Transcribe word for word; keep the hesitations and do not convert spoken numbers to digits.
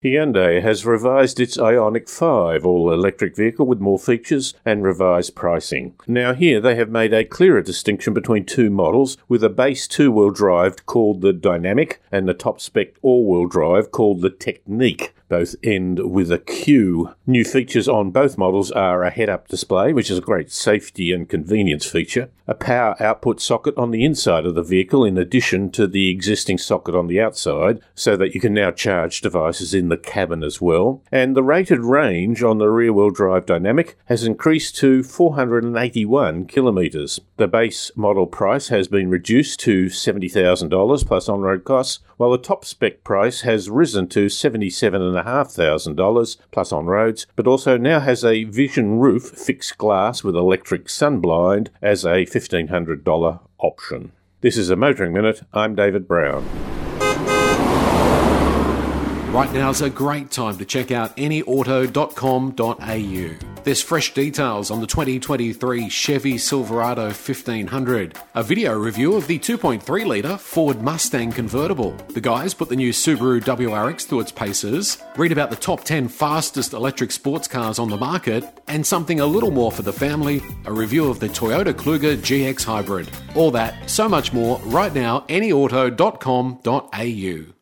Hyundai has revised its Ioniq five all-electric vehicle with more features and revised pricing. Now here they have made a clearer distinction between two models, with a base two-wheel drive called the Dynamic and the top-spec all-wheel drive called the Technique. Both end with a Q. New features on both models are a head-up display, which is a great safety and convenience feature, a power output socket on the inside of the vehicle in addition to the existing socket on the outside, so that you can now charge devices in the cabin as well, and the rated range on the rear-wheel drive Dynamic has increased to four hundred eighty-one kilometres. The base model price has been reduced to seventy thousand dollars plus on-road costs, while the top-spec price has risen to seventy-seven thousand five hundred dollars plus on-roads, but also now has a Vision roof fixed glass with electric sunblind as a fifteen hundred dollars option. This is a Motoring Minute. I'm David Brown. Right now is a great time to check out any auto dot com dot a u. There's fresh details on the twenty twenty-three Chevy Silverado fifteen hundred, a video review of the two point three litre Ford Mustang convertible. The guys put the new Subaru W R X through its paces, read about the top ten fastest electric sports cars on the market, and something a little more for the family, a review of the Toyota Kluger G X Hybrid. All that, so much more, right now, any auto dot com dot a u.